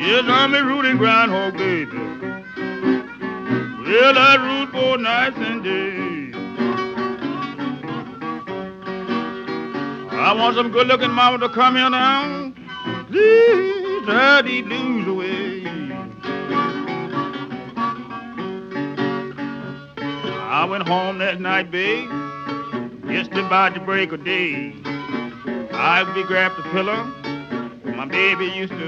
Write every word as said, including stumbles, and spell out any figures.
Yes, I'm a rooting groundhog, baby. Well, I root for nights and days. I want some good-looking mama to come here now. Please drive these blues away. I went home that night, babe, just about to break a day. I be grabbed the pillow. My baby used to